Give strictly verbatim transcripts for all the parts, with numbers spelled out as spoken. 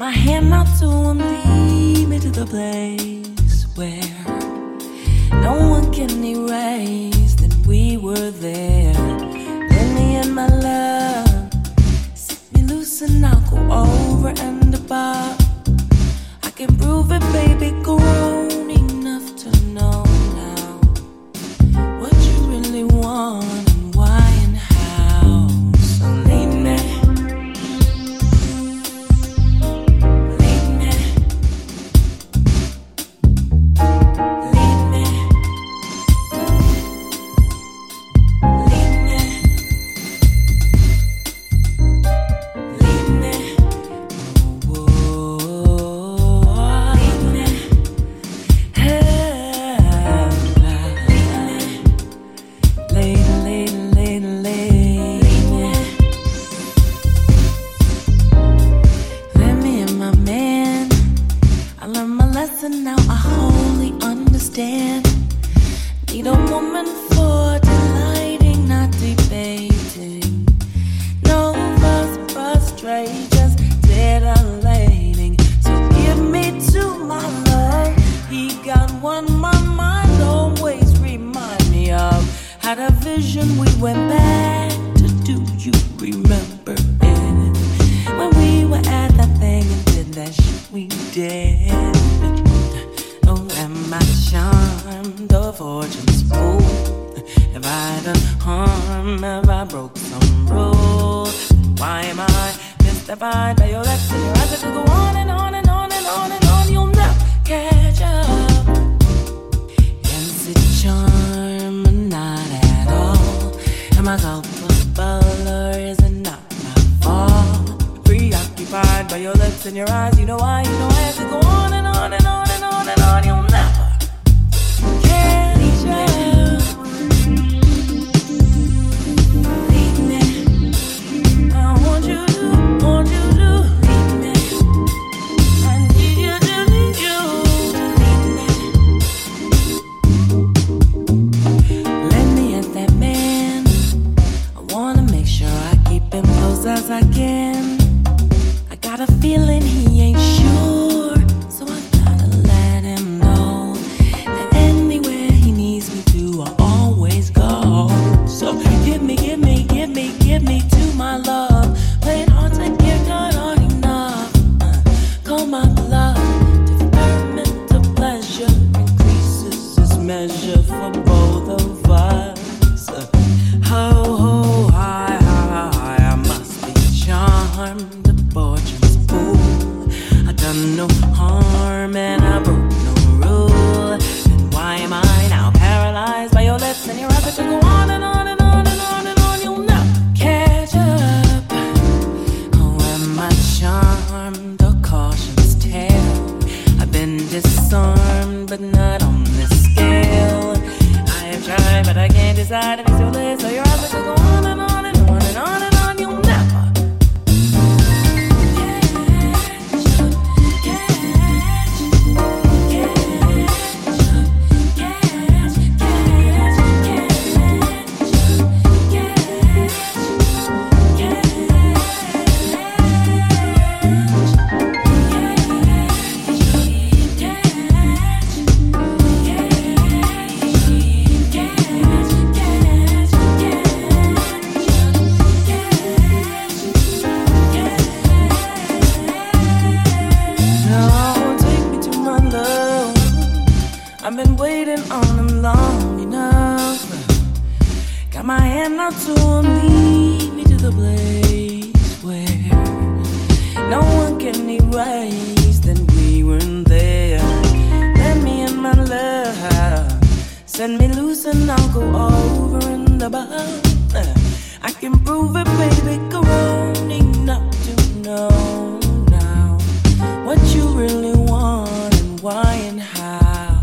my hand out to him, lead me to the place where no one can erase that we were there. Let me in my love, set me loose and I'll go over and above. I can prove it, baby, grown enough to know now what you really want and why and how. So lead me, lead me, lead me, lead me, lead me. Whoa, lead me, hey, lead me, lead, lead, lead, lead me. Let me in, my man. I learned my lesson, now I wholly understand. Need a woman for delighting, not debating. No fuss, frustrate, just titillating. So give me to my love. He got one my mind always remind me of. Had a vision, we went back to, do you remember it? When we were at that thing and did that shit we did. Oh, am I charmed or fortune's fool? Have I done harm? Have I broke some rules? Why am I mystified by your lips and your eyes that could go on and on and on and on and on? You'll never catch up. Is it charm or not at all? Am I culpable or is it not my fault? Preoccupied by your lips and your eyes, you know why, you know I have to go on and on and on and on and on. You'll never catch up. Lead me, I want you to, want you to lead me. I need you to lead you to lead me. Let me at that man. I wanna make sure I keep him close as I can. I got a feeling he ain't sure, so I gotta let him know that anywhere he needs me to, I always go. So give me, give me, give me, give me to my love. Playing hard to get, not hard enough. Uh, call my bluff. Deferment of pleasure increases its measure for both of us. Uh, ho, ho, hi, hi, hi, I must be charmed. The fortune's fool. I done no harm and I broke no rule. And why am I now paralyzed by your lips and your eyes that go on and on and on and on and on? You'll never catch up. Oh, am I charmed or caution's tale? I've been disarmed, but not on this scale. I have tried, but I can't decide if it's your lips or your eyes that go on and on and on and on and on. You'll never I've been waiting on him long enough. Got my hand out to him, lead me to the place where no one can erase that we weren't there. Let me in, my love. Send me loose and I'll go over and above. I can prove it, baby, grown enough to know now what you really want and why and how.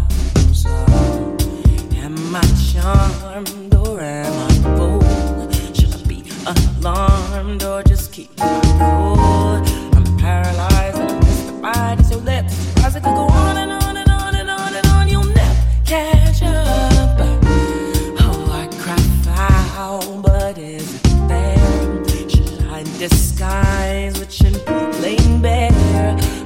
Am I charmed or am I fooled? Should I be alarmed or just keep my cool? I'm paralyzed and I'm mystified. It's your lips, your eyes that could go on and on and on and on and on. You'll never catch up. Oh, I cry foul, but is it fair? Should I disguise what should be laid bare?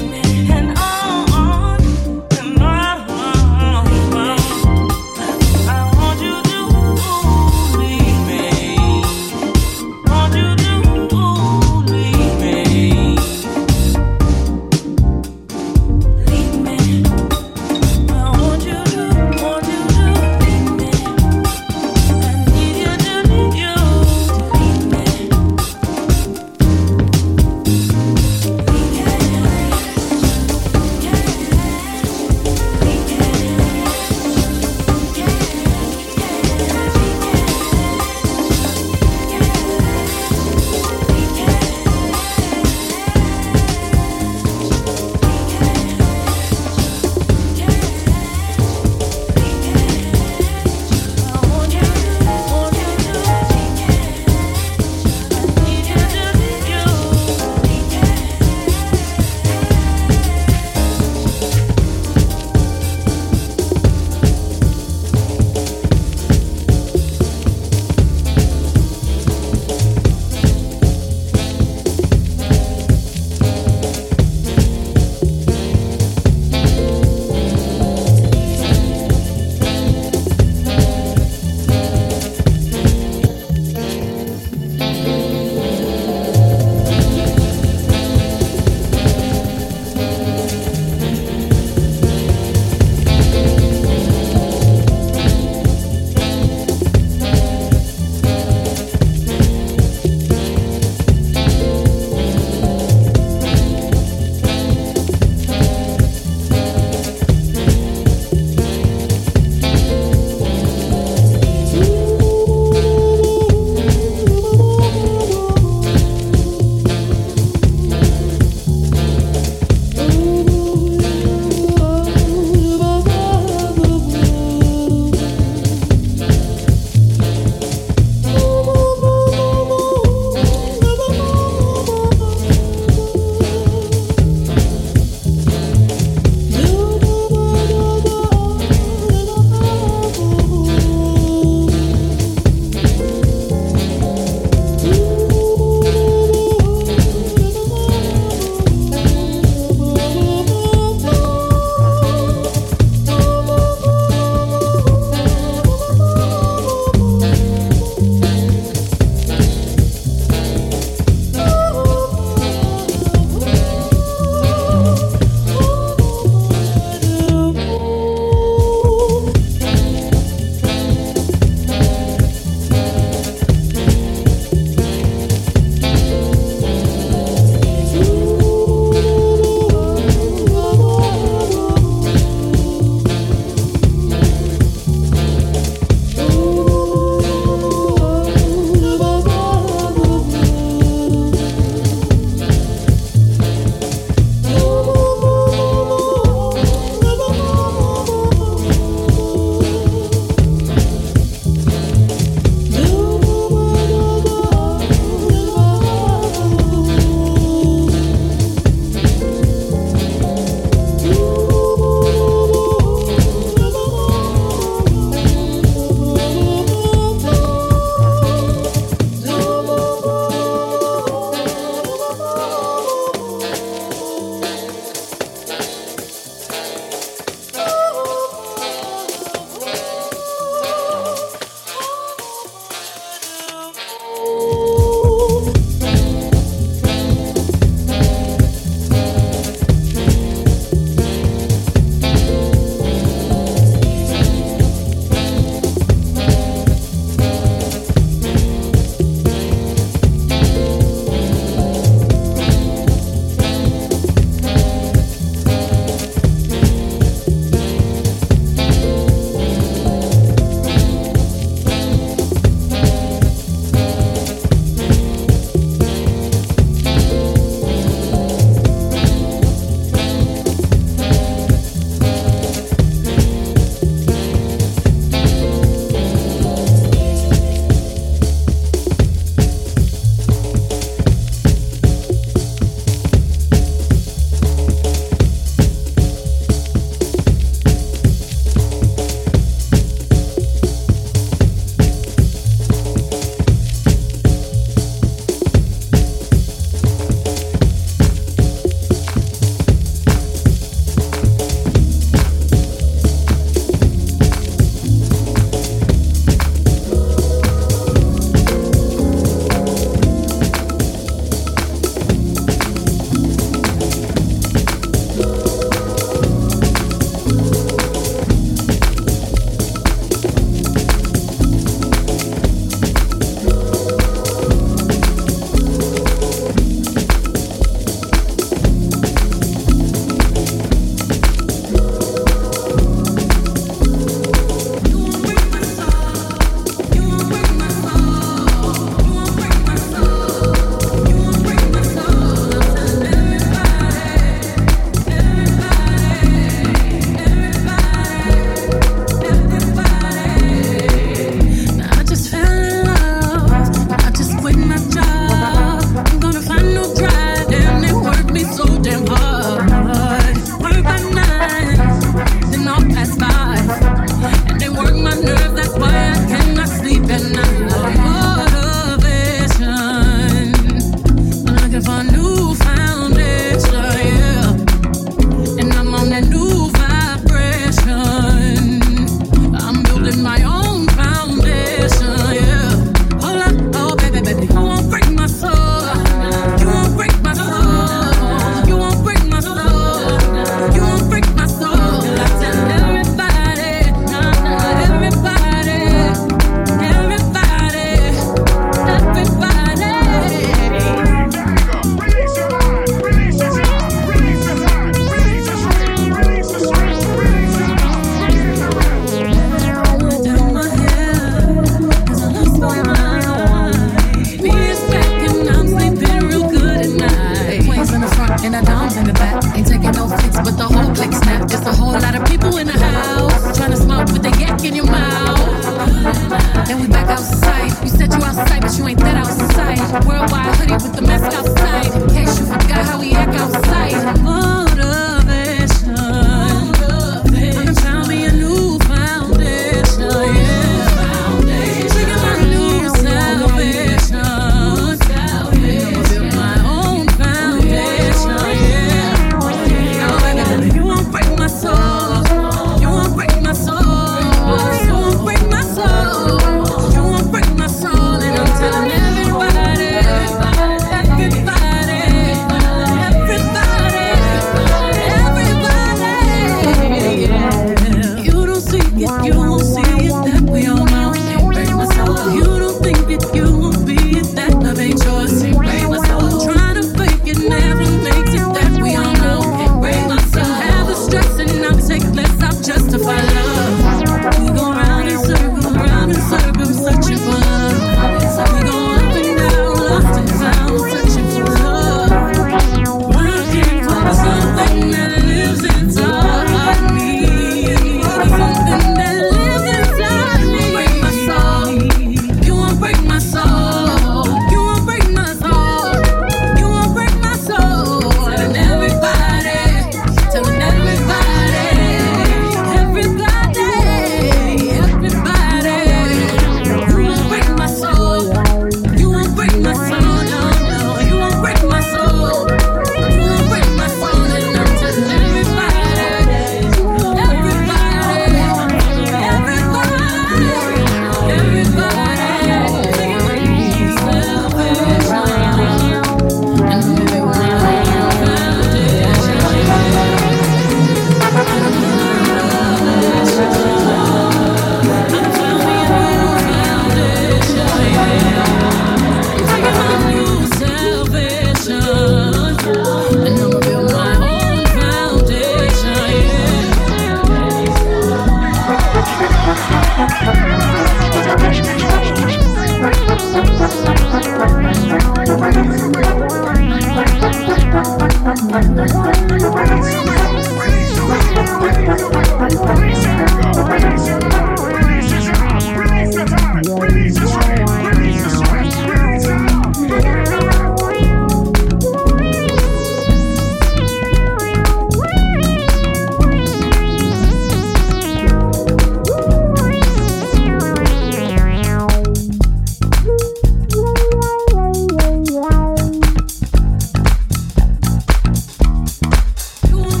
You